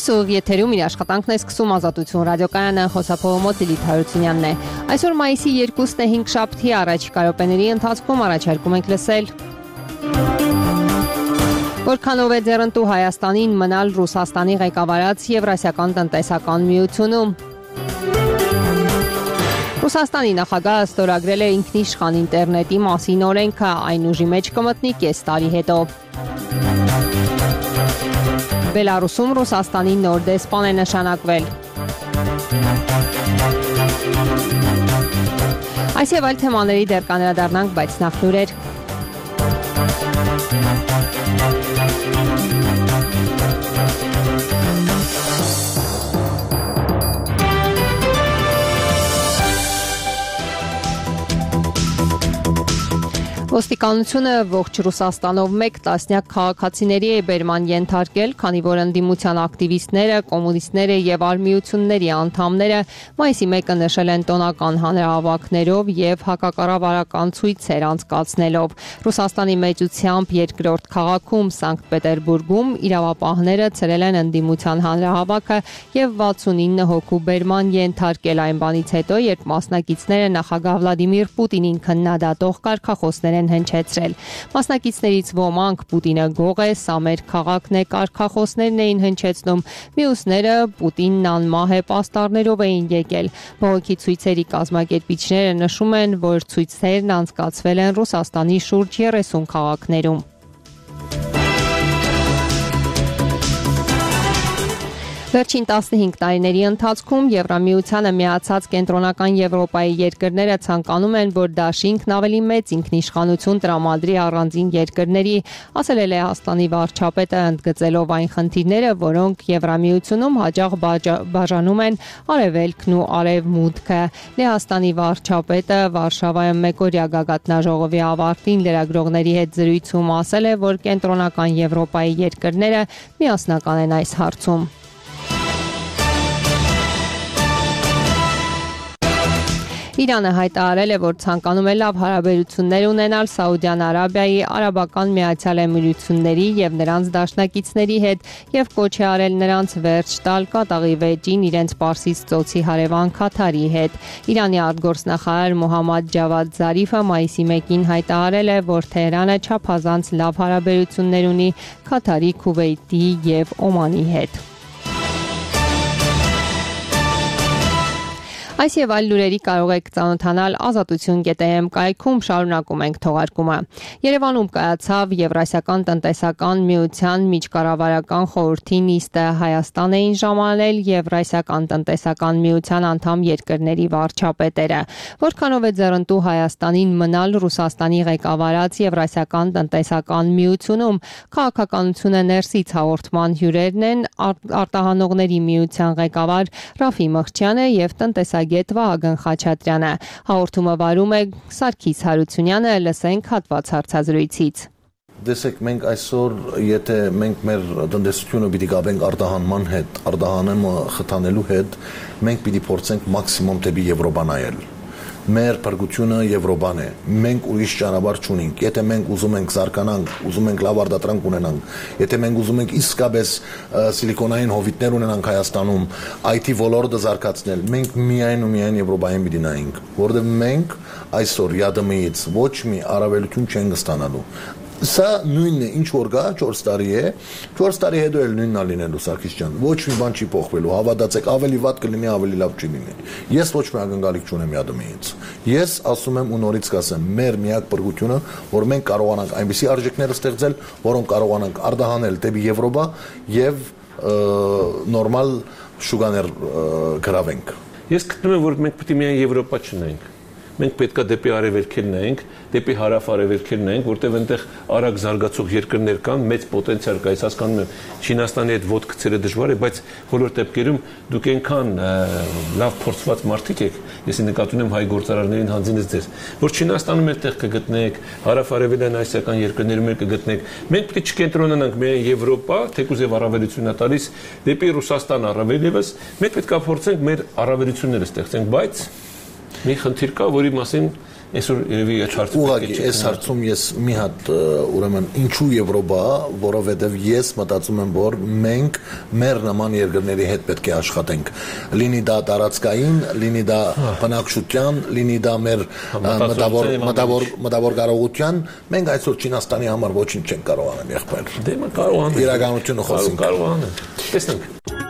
Այս ուղիղ եթերում իր աշխատանքն է սկսում Ազատություն ռադիոկայանը, խոսափողը մոտ Լիլիթ Հարությունյանն է։ Այսօր մայիսի 2-ն է 5 շաբթի, առաջիկա րոպեների ընթացքում առաջարկում ենք լսել. Որքանով է ձեռնտու Հայաստանին մնալ Ռուսաստանի ղեկավարած Եվրասիական տնտեսական միությունում։ Ռուսաստանի նախագահը ստորագրել է ինքնիշխան ինտերնետի մասին օրենքը, այն ուժի մեջ կմտնի կես տարի հետո։ Բելարուսում Ռուսաստանի նոր դեսպան է նշանակվել։ Այս եւ այլ թեմաների դեռ կանրադառնանք, բայց նախ լուրեր։ Ոստիկանությունը ողջ Ռուսաստանով 1 տասնյակ քաղաքացիների է բերման ենթարկել, քանի որ ընդդիմության ակտիվիստները, կոմունիստները եւ արմիությունների անդամները մայիսի 1-ը նշել են տոնական հանրահավաքներով եւ հակակառավարական ցույցեր անցկացնելով։ Ռուսաստանի մեծությամբ երկրորդ քաղաքում Սանկտ Պետերբուրգում իրավապահները ցրել են ընդդիմության հանրահավաքը եւ 69 հոգու բերման ենթարկել այն բանից հետո, երբ մասնակիցները նախագահ Վլադիմիր Պուտինին քննադատող կարգախոսներ հնչեցրել։ Մասնակիցներից ոմանք Պուտինը գող է, սա մեր քաղաքն է կարգախոսներն էին հնչեցնում, մյուսները Պուտինն անմահ է պաստառներով էին եկել։ Բողոքի ցույցերի կազմակերպիչները նշում են, որ ցույցերն անցկացվել են Ռուսաստանի շուրջ 30 քաղաքներում։ Վերջին 15 տարիների ընթացքում Եվրամիությանը միացած կենտրոնական Եվրոպայի երկրները ցանկանում են, որ դաշինքն ավելի մեծ ինքնիշխանություն տրամադրի առանձին երկրների, ասել է Լեհաստանի վարչապետը, ընդգծելով այն խնդիրները, որոնք Եվրամիությունում հաճախ բաժանում են արևելքն ու արևմուտքը։ Լեհաստանի վարչապետը Վարշավայում մեկօրյա գագաթնաժողովի ավարտին լրագրողների հետ զրույցում ասել է, որ կենտրոնական Եվրոպայի երկրները միասնական են այս հարցում։ Իրանը հայտարարել է, որ ցանկանում է լավ հարաբերություններ ունենալ Սաուդյան Արաբիայի, Արաբական Միացյալ Էմիրությունների եւ նրանց դաշնակիցների հետ եւ կոչ է արել նրանց վերջ տալ կատաղի վեճին իրենց Պարսից ծոցի հարևան Քաթարի հետ։ Իրանի արտգործնախարար Մոհամմադ Ջավադ Զարիֆը մայիսի 1-ին հայտարարել է, որ Թեհրանը չափազանց լավ հարաբերություններ ունի Քաթարի, Քուվեյթի եւ Օմանի հետ։ Այս եւ այլ լուրերի կարող եք ծանոթանալ Ազատություն.am կայքում, շարունակում ենք թողարկումը։ Երևանում կայացավ Եվրասիական տնտեսական միության միջկառավարական խորհրդի նիստը, Հայաստան էին ժամանել Եվրասիական տնտեսական միության անդամ երկրների վարչապետերը։ Որքանով է ձեռնտու Հայաստանին մնալ Ռուսաստանի ղեկավարած Եվրասիական տնտեսական միությունում, քաղաքականությունը ներսից հաղորդման հյուրերն են արտահանողների միության ղեկավար Ռաֆի Մղջյանը եւ տնտեսագետ Վահագն Խաչատրյանը։ Հաղորդումը վարում է Սարգիս Հարությունյանը, լսենք հատված հարցազրույցից։ Դեսեք, մենք այսօր, եթե մենք մեր տնտեսությունը պիտի կապենք արտահանման հետ, արտահանումը խթանելու հետ, մենք պիտի փորձենք մաքսիմում դեպի Եվրոպա նայել։ Մեր փրկությունը Եվրոպան է։ Մենք ուրիշ ճանապարհ չունենք։ Եթե մենք ուզում ենք զարգանանք, ուզում ենք լավ արտադրանք ունենանք, եթե մենք ուզում ենք իսկապես սիլիկոնային հովիտներ ունենանք Հայաստանում, IT ոլորտը զարգացնել, մենք միայն ու միայն Եվրոպային պիտի նայենք, որովհետև մենք այսօր ԵԱՏՄ-ից ոչ մի առավելություն չենք ստանալու։ Սա նույնն է, ինչ որ գա 4 տարի է, 4 տարի հետո էլ նույնն է լինելու Սարգիս ջան, ոչ մի բան չի փոխվելու, հավատացեք, ավելի վատ կլինի, ավելի լավ չի լինի։ Ես ոչ մի ակնկալիք չունեմ ԵԱՏՄ-ից։ Ես ասում եմ ու նորից կասեմ, մեր միակ բրգությունը, որ մենք կարողանանք այնպիսի արժեքներ ստեղծել, որոնք կարողանանք արտահանել դեպի Եվրոպա եւ նորմալ շուկաներ գրավենք։ Ես գտնում եմ, որ մենք պետք է միայն Եվրոպա չնայենք։ Մենք պետք է դեպի արևելքել նայենք, դեպի հարավ-արևելքել նայենք, որտեղ այնտեղ արագ զարգացող երկրներ կան, մեծ պոտենցիալ կա, ես հասկանում եմ, Չինաստանի հետ ոտք գցելը դժվար է, բայց բոլոր դեպքերում դուք այնքան լավ փորձված մարդիկ եք, ես նկատում եմ հայ գործարարներին հանձինս ձեզ, որ Չինաստանում այդտեղ կգտնեք, հարավ-արևելյան ասիական երկրներում էլ կգտնեք։ Մենք պետք է չկենտրոնանանք միայն Եվրոպա, թեկուզ եւ առավելություն է տալիս դեպի Ռուսաստան առավել եւս, մենք պետք է փորձենք մեր առավելությունները ստեղծենք, բայց մի խնդիր կա, որի մասին Այսօր երևի այդ հարցը ուղղակի այս հարցում ես մի հատ ուրեմն ինչու Եվրոպա, որովհետև ես մտածում եմ, որ մենք մեր նման երկրների հետ պետք է աշխատենք։ Լինի դա տարածքային, լինի դա բնակչության, լինի դա մեր մտավոր կարողության, մենք այսօր Չինաստանի համար ոչինչ չենք կարող անել, եղբայր։ Դե կարող անենք։ Իրականությունը խոսենք։ Կարող անենք։ Տեսնենք։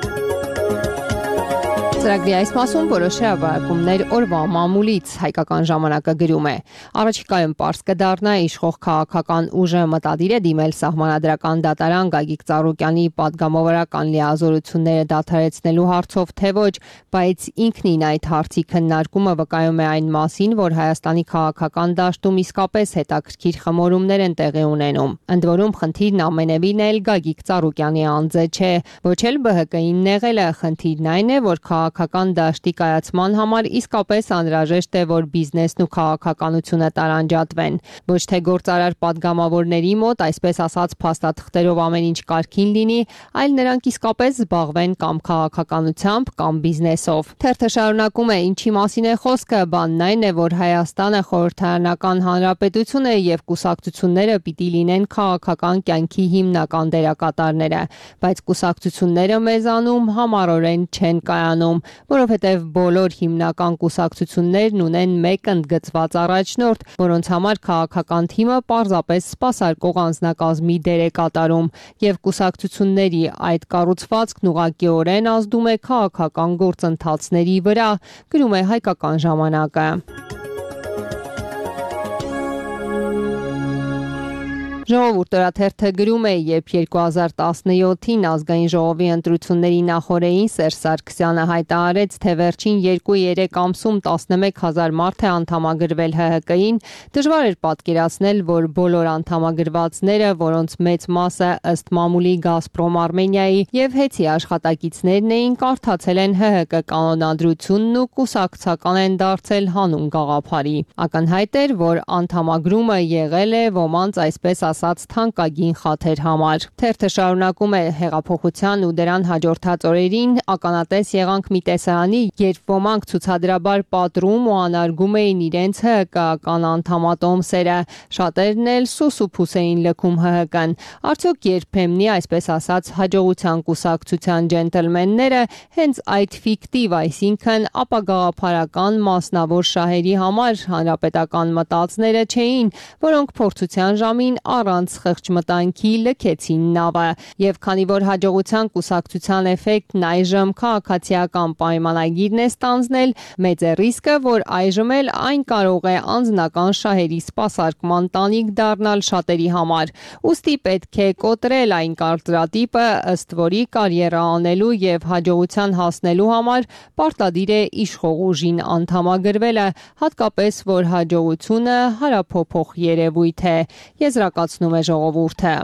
Ծրագրի այս մասում որոշ հրապարակումներ օրվա մամուլից հայկական ժամանակը գրում է։ Առաջիկայում պարզ կդառնա իշխող քաղաքական ուժը մտադիր է դիմել սահմանադրական դատարան Գագիկ Ծառուկյանի պատգամավորական լիազորությունները դադարեցնելու հարցով թե ոչ, բայց ինքնին այդ հարցի քննարկումը վկայում է այն մասին, որ Հայաստանի քաղաքական դաշտում իսկապես հետաքրքիր խմորումներ են տեղի ունենում։ Ընդ որում խնդիրն ամենևին էլ Գագիկ Ծառուկյանի անձը չէ, ոչ էլ ԲՀԿ-ին նեղելը, խնդիրն այն է, որ քաղաքական դաշտի կայացման համար իսկապես անհրաժեշտ է, որ բիզնեսն ու քաղաքականությունը տարանջատվեն։ Ոչ թե գործարար պատգամավորների մոտ, այսպես ասած, փաստաթղթերով ամեն ինչ կարգին լինի, այլ նրանք իսկապես զբաղվեն կամ քաղաքականությամբ, կամ բիզնեսով։ Թերթը շարունակում է, ինչի մասին է խոսքը, բանն այն է, որ Հայաստանը խորհրդարանական հանրապետություն է եւ կուսակցությունները պիտի լինեն քաղաքական կյանքի հիմնական դերակատարները, բայց կուսակցությունները մեզանում համառորեն չեն կայանում, որովհետև բոլոր հիմնական կուսակցություններն ունեն մեկ ընդգծված առաջնորդ, որոնց համար քաղաքական թիմը պարզապես սպասարկող անձնակազմի դեր է կատարում, եւ կուսակցությունների այդ կառուցվածքն ուղղակիորեն ազդում է քաղաքական գործընթացների վրա, գրում է Հայկական ժամանակը։ Ժողովուրդ օրաթերթը գրում է, երբ 2017-ին ազգային ժողովի ընտրությունների նախօրեին Սերժ Սարգսյանը հայտարարեց, թե վերջին 2-3 ամսում 11000 մարդ է անդամագրվել ՀՀԿ-ին, դժվար էր պատկերացնել, որ բոլոր անդամագրվածները, որոնց մեծ մասը ըստ մամուլի Գազպրոմ Արմենիայի եւ Հեցի աշխատակիցներն էին, կարդացել են ՀՀԿ կանոնադրությունն ու կուսակցական են դարձել հանուն գաղափարի։ Ակնհայտ էր, որ անդամագրումը եղել է ոմանց այսպես ասած թանկագին խաթեր համար։ Թերթը շարունակում է, հեղափոխության ու դրան հաջորդած օրերին ականատես եղանք մի տեսարանի, երբ ոմանք ցուցադրաբար պատռում ու անարգում էին իրենց ՀՀԿ-ական անդամատոմսերը, շատերն էլ սուսուփուս էին լքում ՀՀԿ-ն։ Արդյոք երբեմնի, այսպես ասած, հաջողության կուսակցության ջենտլմենները հենց այդ ֆիկտիվ, այսինքն ապագաղափարական մասնավոր շահերի համար հանրապետական մտածները չէին, որոնք փորձության ժամին առանց խղճմտանքի լքեցին նավը, եւ քանի որ հաջողության կուսակցության էֆեկտն այժմ քաղաքացիական պայմանագիրն է ստանձնել, մեծ է ռիսկը, որ այժմ էլ այն կարող է անձնական շահերի սպասարկման տանիք դառնալ շատերի համար։ Ուստի պետք է կոտրել այն կարծրատիպը, ըստ որի կարիերա անելու եւ հաջողության հասնելու համար պարտադիր է իշխող ուժին անդամագրվելը, հատկապես որ հաջողությունը հարափոփող երևույթ է, եզրակացնում է ժողովուրդը։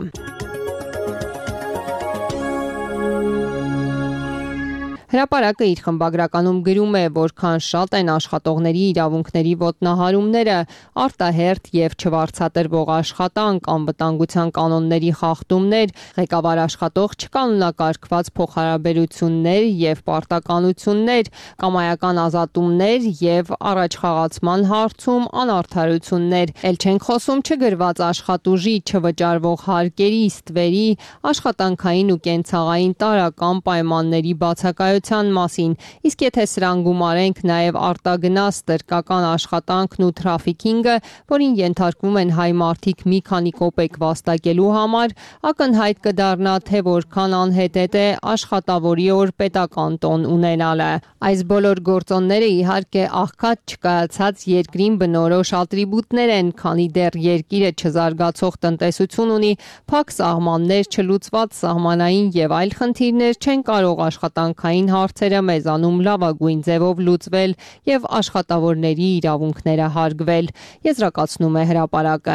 Հրապարակը իր խմբագրականում գրում է, որքան շատ են աշխատողների իրավունքների ոտնահարումները, արտահերթ եւ չվարձատրվող աշխատանք, անվտանգության կանոնների խախտումներ, ղեկավար աշխատող չկանոնակարգված փոխհարաբերություններ եւ պարտականություններ, կամայական ազատումներ եւ առաջխաղացման հարցում անարդարություններ, ել չենք խոսում չգրված աշխատուժի, չվճարվող հարկերի, ստվերի, աշխատանքային ու կենցաղային տարրական պայմանների բացակայության մասին, իսկ եթե սրան գումարենք նաև արտագնաց, տրկական աշխատանքն ու թրաֆիքինգը, որին ենթարկվում են հայ մարդիկ մի քանի կոպեկ վաստակելու համար, ակնհայտ կդառնա, թե որքան անհետետ է աշխատավորի օր պետական տոն ունենալը։ Այս բոլոր գործոնները իհարկե աղքատ չկայացած երկրին բնորոշ ատրիբուտներ են, քանի դեռ երկիրը չզարգացող տնտեսություն ունի, փակ սահմաններ, չլուծված սահմանային եւ այլ խնդիրներ չեն կարող աշխատանքային հարցերը մեզանում լավագույն ձևով լուծվել եւ աշխատավորների իրավունքները հարգվել, եզրակացնում է հրապարակը։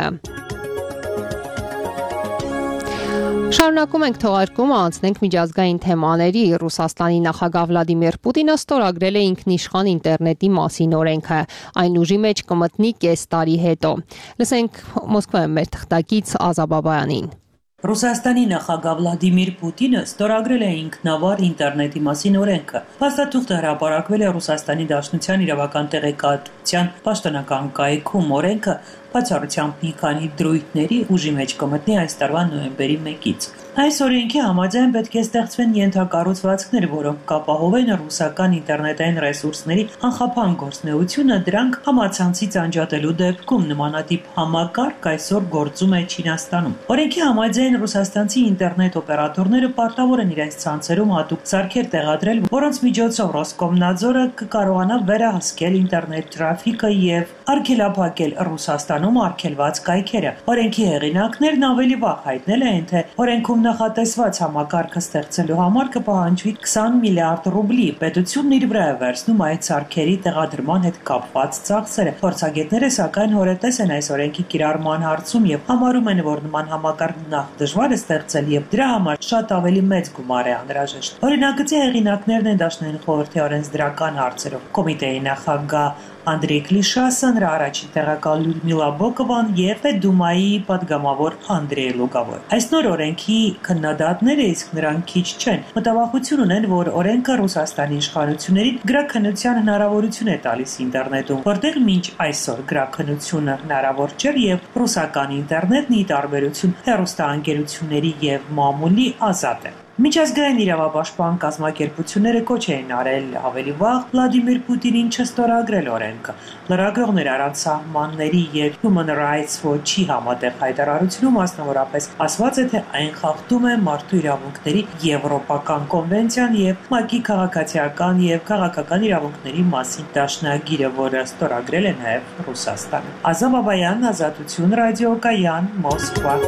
Շարունակում ենք թողարկումը, անցնենք միջազգային թեմաների։ Ռուսաստանի նախագահ Վլադիմիր Պուտինը ստորագրել է ինքնիշխան ինտերնետի մասին օրենքը։ Այն ուժի մեջ կմտնի կես տարի հետո։ Լսենք Մոսկվայում մեր թղթակից Ազա Բաբայանին։ Ռուսաստանի նախագահ Վլադիմիր Պուտինը ստորագրել է ինքնավար ինտերնետի մասին օրենքը։ Փաստաթուղթը հրապարակվել է Ռուսաստանի Դաշնության իրավական տեղեկատվության պաշտոնական կայքում։ Օրենքը բացառությամբ մի քանի դրույթների ուժի մեջ կմտնի այս տարվա նոյեմբերի 1-ից։ Այս օրենքի համաձայն պետք է ստեղծվեն ենթակառուցվածքներ, որոնք կապահովեն ռուսական ինտերնետային ռեսուրսների անխափան գործունեությունը, դրանք համացանցից անջատելու դեպքում նմանատիպ համակարգ այսօր գործում է Չինաստանում։ Օրենքի համաձայն ռուսաստանցի ինտերնետ օպերատորները պարտավոր են իրենց ցանցերում հատուկ սարքեր տեղադրել, որոնց միջոցով Ռոսկոմնadzորը կկարողանա վերահսկել ինտերնետ տրաֆիկը եւ արգելափակել Ռուսաստանում արգելված կայքերը։ Օրենքի հեղինակներն ավելի վաղ հայտնել են, թե օրենքում նախատեսված համակարգը ստեղծելու համար կպահանջվի 20 միլիարդ ռուբլի։ Պետությունն իր վրա է վերցնում այդ սարքերի տեղադրման հետ կապված ծախսերը։ Փորձագետները սակայն հորետես են այս օրենքի կիրառման հարցում եւ համարում են, որ նման համակարգ նախ դժվար է ստեղծել եւ դրա համար շատ ավելի մեծ գումար է անհրաժեշտ։ Օրինագծի հեղինակներն են Դաշնային խորհրդի օրենսդրական հարցերով կոմիտեի նախագահ Անդրեյ Կլիշասը, նրա առաջին տեղակալ Լյուդմիլա Բոկովան եւ Դումայի падգամավոր Անդրեյ Լուգավոյ։ Այս նոր օրենքի քննադատները իսկ նրանք քիչ չեն։ Մտավախություն ունեն, որ օրենքը Ռուսաստանի իշխանություններին գրաքննության հնարավորություն է տալիս ինտերնետում, որտեղ մինչ այսօր գրաքննությունը հնարավոր չէր եւ ռուսական ինտերնետն ի տարբերություն հեռուստաընկերությունների եւ մամուլի ազատ է։ Միջազգային իրավապաշտպան կազմակերպությունները կոչ էին արել ավելի վաղ Վլադիմիր Պուտինին չստորագրել օրենքը։ Լրագրողներ առանց սահմանների եւ Human Rights Watch-ի համատեղ հայտարարությունում մասնավորապես ասված է, թե այն խախտում է մարդու իրավունքների Եվրոպական կոնվենցիան եւ ՄԱԿ-ի քաղաքացիական եւ քաղաքական իրավունքների մասին դաշնագիրը, որը ստորագրել է նաեւ Ռուսաստանը։ Ազամ Բաբայան, Ազատություն ռադիոկայան, Մոսկվա։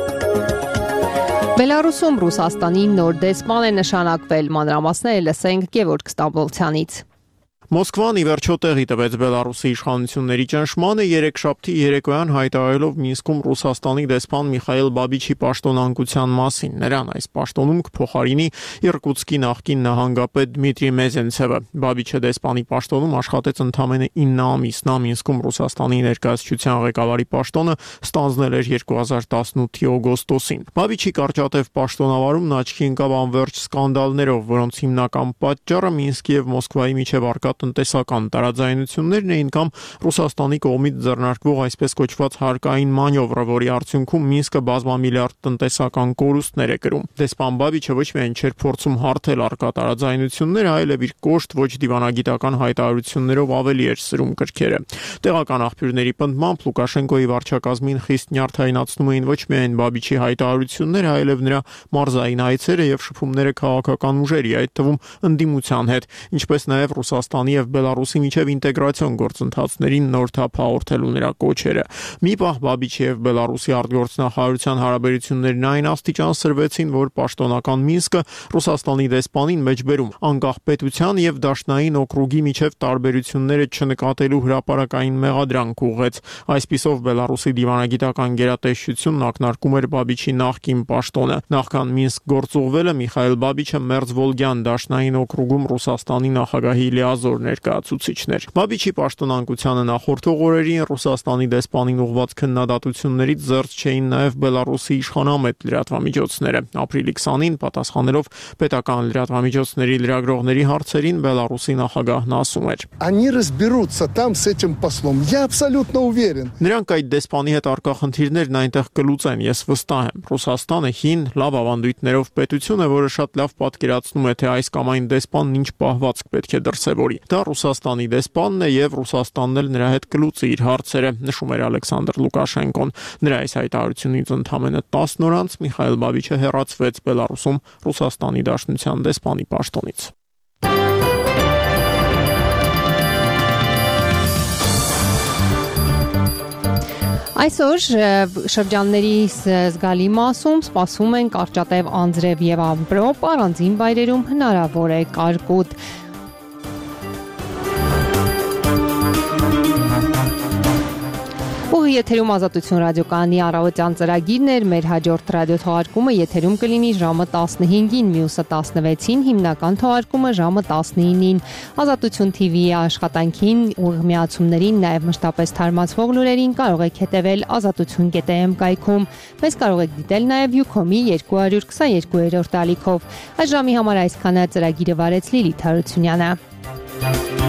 Բելարուսում Ռուսաստանի նոր դեսպան է նշանակվել, մանրամասները լսենք Գևորգ Ստամբոլցյանից։ Մոսկվան ի վերջո տեղի տվեց Բելարուսի իշխանությունների ճնշմանը երեքշաբթի երեկոյան հայտարարելով Մինսկում Ռուսաստանի դեսպան Միխայել Բաբիչի պաշտոնանկության մասին։ Նրան այս պաշտոնում կփոխարինի Իրկուտսկի նախկին նահանգապետ Դմիտրի Մեզենցևը։ Բաբիչը դեսպանի պաշտոնում աշխատեց ընդամենը 9 ամիս։ Նա Մինսկում Ռուսաստանի ներկայացության ղեկավարի պաշտոնը ստանձնել էր 2018-ի օգոստոսին։ Բաբիչի կարճատև պաշտոնավարումն աչքի ընկավ անվերջ սկանդալներով, որոնց հիմնական պատճառը Մինսկի եւ Մոսկվայի միջև առկա տնտեսական տարաձայնություններն էին կամ Ռուսաստանի կողմից ձեռնարկվող այսպես կոչված հարկային մանևրը, որի արդյունքում Մինսկը բազմամիլիարդ տնտեսական կորուստներ է կրում։ Դեսպան Բաբիչը ոչ միայն չէր փորձում հարթել առկա տարաձայնությունները, այլև իր կոշտ ոչ դիվանագիտական հայտարարություններով ավելի էր սրում կրքերը։ Տեղական աղբյուրների պնդմամբ Լուկաշենկոյի վարչակազմին խիստ նյարդայնացնում էին ոչ միայն Բաբիչի հայտարարությունները, այլև նրա մարզային այցերը եւ շփումները քաղաքական ուժերի, այդ թվում ընդդիմության հետ, ինչպես նաեւ Ռուսաստանի եւ Բելարուսի միջև ինտեգրացիոն գործընթացներին նոր թափ հաղորդելու նրա կոչերը։ Մի պահ Բաբիչի եւ Բելարուսի արտգործնախարարության հարաբերություններն այն աստիճան սրվեցին, որ պաշտոնական Մինսկը Ռուսաստանի դեսպանին մեջբերում անկախ պետության եւ դաշնային օկրուգի միջև տարբերությունները չնկատելու հրապարակային մեղադրանք ուղղեց։ Այսպիսով Բելարուսի դիվանագիտական գերատեսչությունն ակնարկում էր Բաբիչի նախկին պաշտոնը։ Նախքան Մինսկ գործուղվելը Միխայել Բաբիչը Մերձվոլգյան դաշնային օկրուգում Ռուսաստանի նախագահի լիազոր ներկայացուցիչներ։ Բաբիչի պաշտոնանկությանը նախորդող օրերին Ռուսաստանի դեսպանին ուղղված քննադատություններից զերծ չէին նաև Բելարուսի իշխանամետ լրատվամիջոցները։ Ապրիլի 20-ին պատասխանելով պետական լրատվամիջոցների լրագրողների հարցերին Բելարուսի նախագահն ասում էր. Они разберутся там с этим послом. Я абсолютно уверен. Նրանք այդ դեսպանի հետ արկա խնդիրներն այնտեղ կլուծեն, ես վստահ եմ։ Ռուսաստանը հին, լավ ավանդույթներով պետություն է, որը շատ լավ պատկերացնում է, թե այս կամ այն դեսպանն ինչ պահվածք պետք է դրսևորի։ Դա Ռուսաստանի դեսպանն է եւ Ռուսաստանն էլ նրա հետ կլուծի իր հարցերը, նշում էր Ալեքսանդր Լուկաշենկոն։ Նրա այս հայտարարությունից ընդամենը 10 օր անց Միխայել Բաբիչը հեռացվեց Բելարուսում Ռուսաստանի Դաշնության դեսպանի պաշտոնից։ Այսօր շրջանների զգալի մասում սպասում են կարճատև անձրև եւ ամպրոպ, առանձին վայրերում հնարավոր է կարկուտ։ Գյուղի եթերում Ազատություն ռադիոկայանի առավոտյան ծրագիրն էր, մեր հաջորդ ռադիոթողարկումը եթերում կլինի ժամը 15-ին, մյուսը 16-ին, հիմնական թողարկումը ժամը 19-ին։ Ազատություն TV-ի աշխատանքին, ուղղմիացումներին, նաև մշտապես թարմացվող լուրերին կարող եք հետևել azatutun.am կայքում։ Մեզ կարող եք դիտել նաև Ucom-ի 222-րդ ալիքով։ Այս ժամի համար այսքանը, ծրագիրը վարեց Լիլիթ Հարությունյանը։